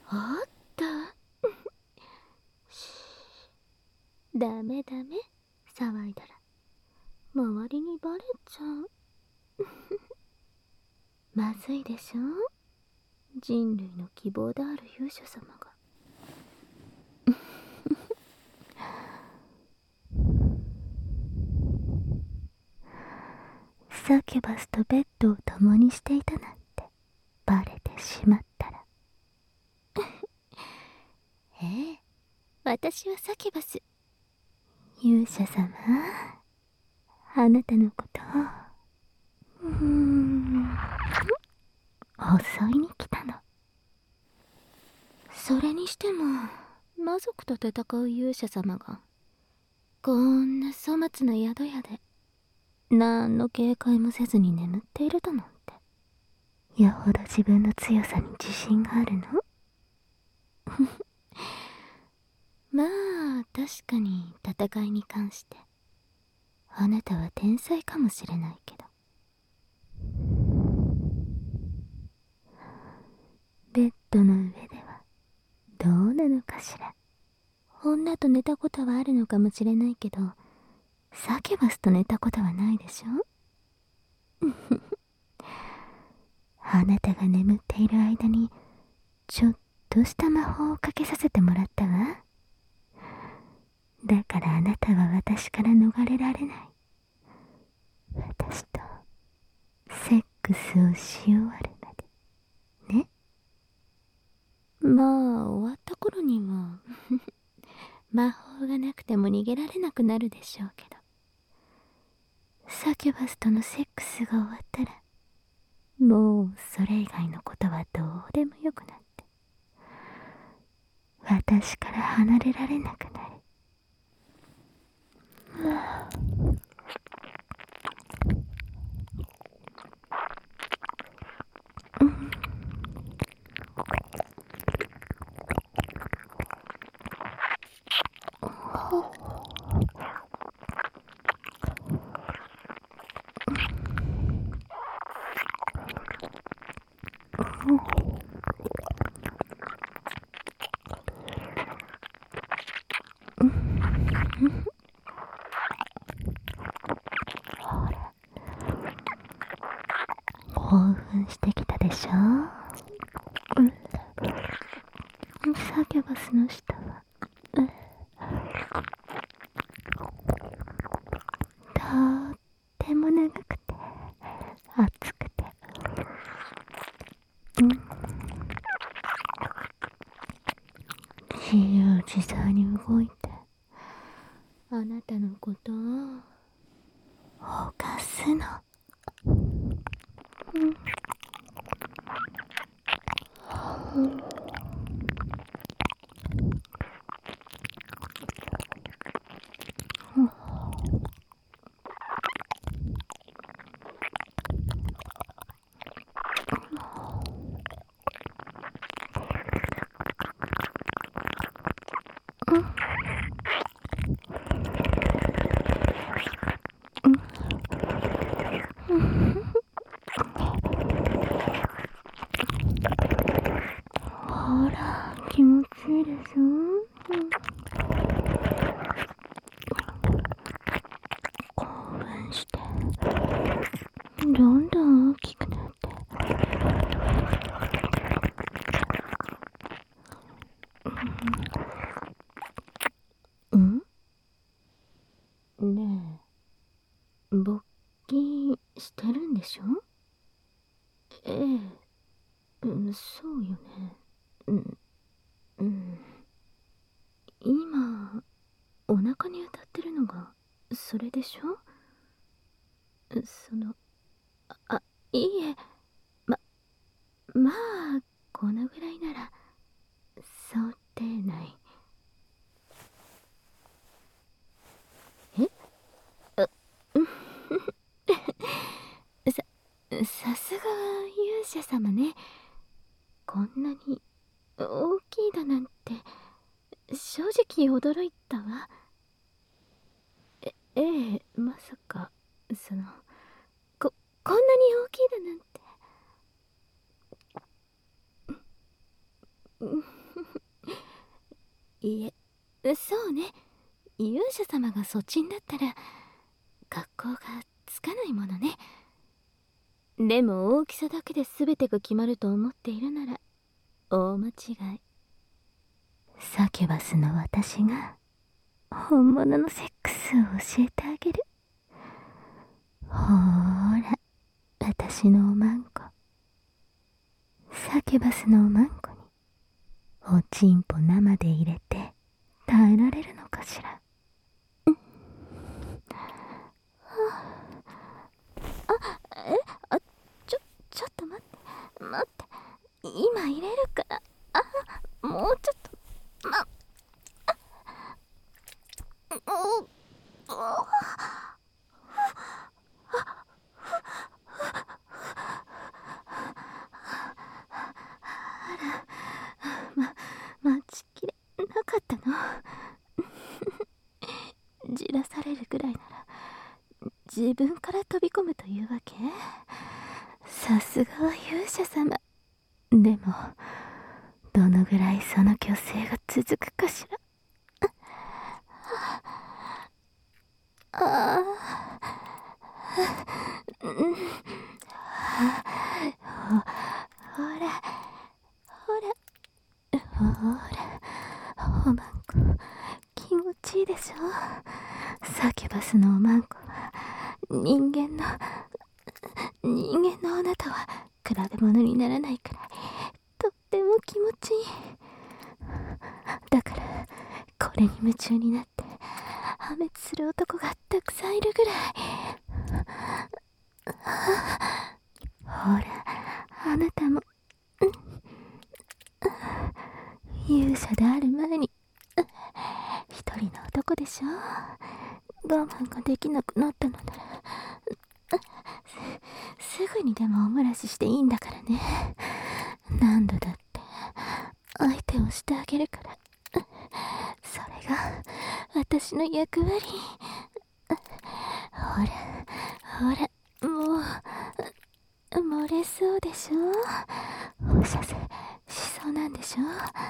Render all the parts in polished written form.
あった。ダメダメ、騒いだら周りにバレちゃう。まずいでしょ、人類の希望である勇者様が。サキュバスとベッドを共にしていたなんてバレてしまったら。ええ、私はサキュバス。勇者様、あなたのこと襲いに来たの。それにしても魔族と戦う勇者様がこんな粗末な宿屋で何の警戒もせずに眠っているだなんて、よほど自分の強さに自信があるの？まあ確かに戦いに関してあなたは天才かもしれないけど、ベッドの上ではどうなのかしら。女と寝たことはあるのかもしれないけど、サキュバスと寝たことはないでしょ。あなたが眠っている間にちょっとした魔法をかけさせてもらったわ。だからあなたは私から逃れられない。私とセックスをし終わるまでね。まあ終わった頃には魔法がなくても逃げられなくなるでしょうけど、サキュバスとのセックスが終わったらもうそれ以外のことはどうでもよくなって私から離れられなくなる。興奮してきたでしょ。サキュバスの舌はとっても長くて熱くて、自由自在に動いてあなたのことを犯すの。ほら気持ちいいでしょ。興奮してどんどん大きくなって、ねえ、勃起してるんでしょ。ええ、そうよね。今お腹に当たってるのがそれでしょ。そのあ、いいえ、ままあこのぐらいなら想定内。えあ、ささすが勇者様ね。こんなに大きいだなんて正直驚いたわ。ええ、まさかそのここんなに大きいだなんて。 いえ、そうね。勇者様がそっちんだったら格好がつかないものね。でも大きさだけで全てが決まると思っているなら大間違い。サキュバスの私が本物のセックスを教えてあげる。ほーら、私のおまんこ。サキュバスのおまんこにおちんぽ生で入れて耐えられるのかしら。ちょっと待って、今入れるから。もうちょっと、待ちきれなかったの。じらされるぐらいなら自分から飛び込むというわけ？さすがは勇者様。でもどのぐらいその虚勢が続くかしら。ほらおまんこ気持ちいいでしょ。サキュバスのおまんこは人間のあなたは比べ物にならないくらいとっても気持ちいい。だからこれに夢中になって破滅する男がたくさんいるぐらい。ほら、あなたも勇者である前に一人の男でしょ。我慢ができなくなったのならすぐにでもお漏らししていいんだからね。何度だって相手をしてあげるから。それが私の役割。ほらもう漏れそうでしょ。放射線しそうなんでしょ。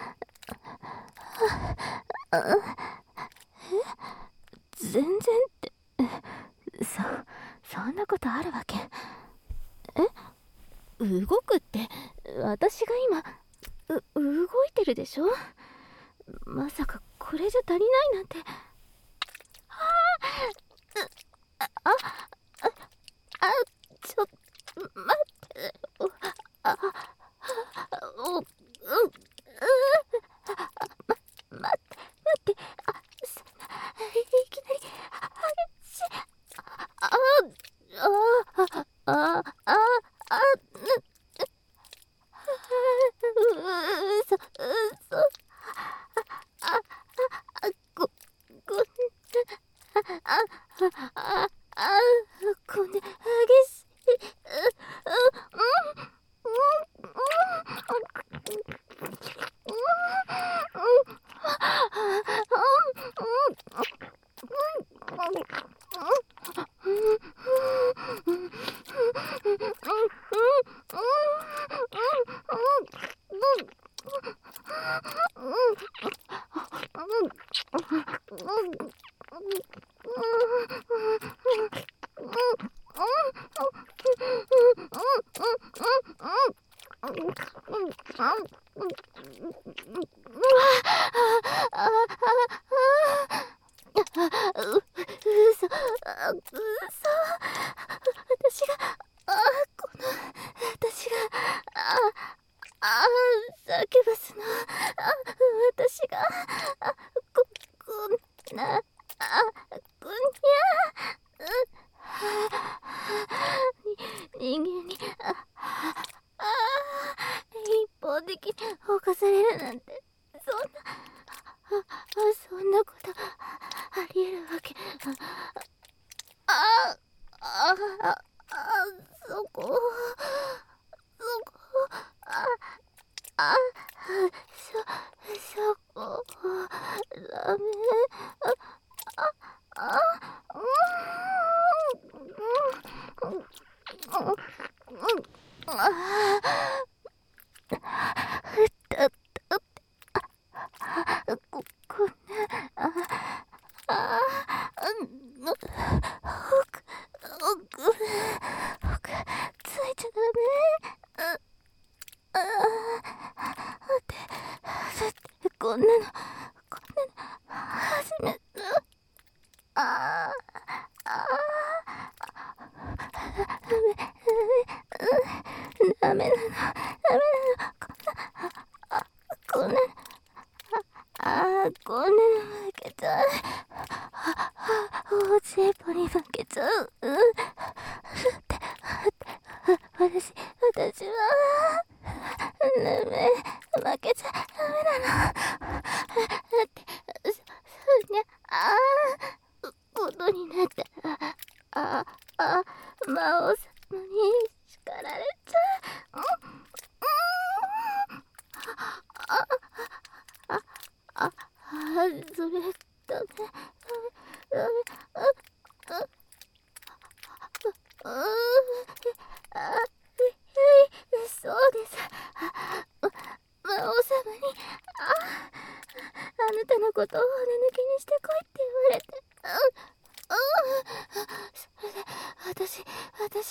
全然ってそんなことあるわけ。動くって私が今動いてるでしょ。まさかこれじゃ足りないなんて。ちょっと待って。待って。いきなり激しい。嘘。こんな激しい。私がサキュバスの私がこんなこんにゃ人間に一方的に侵されるなんて、そんなことありえるわけ。そこそこダメ。 こんなの初めて。あダメなの、こんなの、こんなの負けちゃう。おちんぽに負けちゃう。私は負けちゃダメなの。そんなことになったら、魔王様に叱られちゃう。それダメ。そうです。魔王様にあなたのことを骨抜きにしてこいって言われて、それで私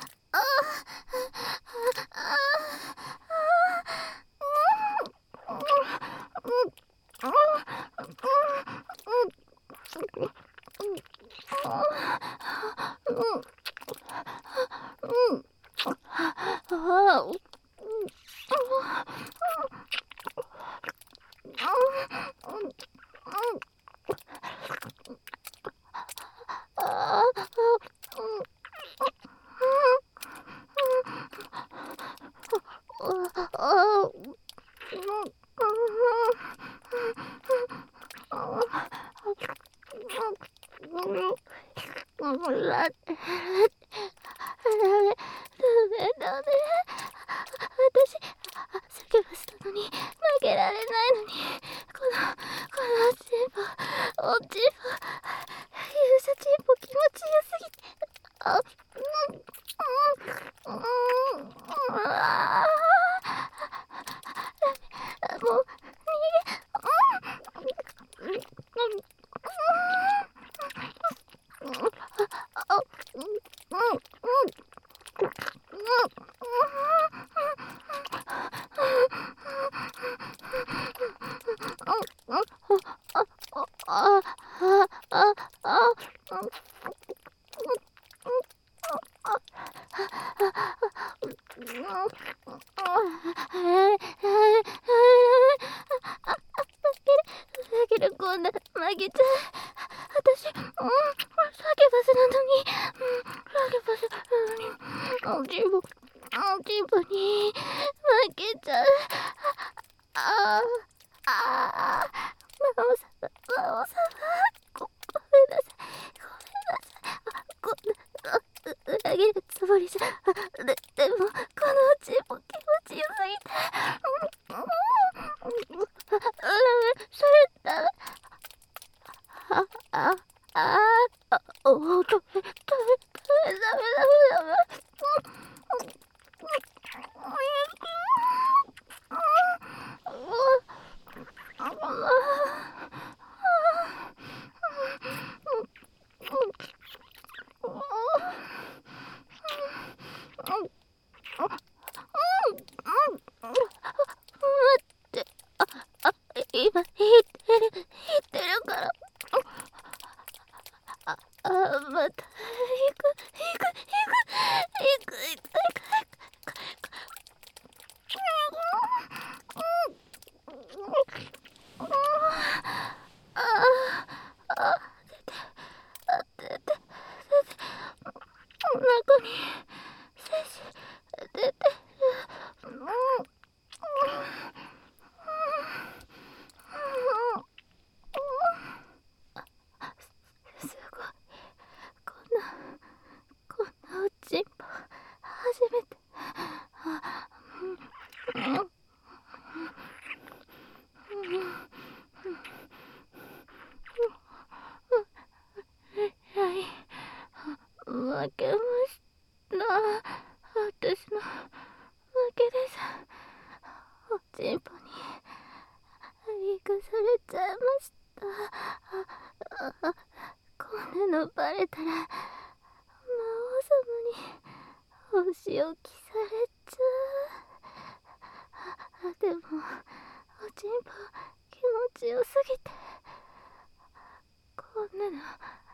ダメ。私、叫ばせたのに負けられないのに、このおちんぽ、勇者ちんぽ気持ちよすぎて、もうだけどこんな負けちゃう。私、叫ばせなのに、叫ばせなのに、おちんぽに負けちゃう。魔王様、ごめんなさい。こんな裏切るつもりじゃ。でも、このおちんぽ気持ちよすぎて。それダメ。ダメ。今言ってるから。また行く。出て、お腹に精子出てる。すごい。こんなおちんぽ初めて。負けました。私の負けです。おちんぽに生かされちゃいました。こんなのバレたら魔王様にお仕置きされちゃう。でもおちんぽ気持ちよすぎてこんなの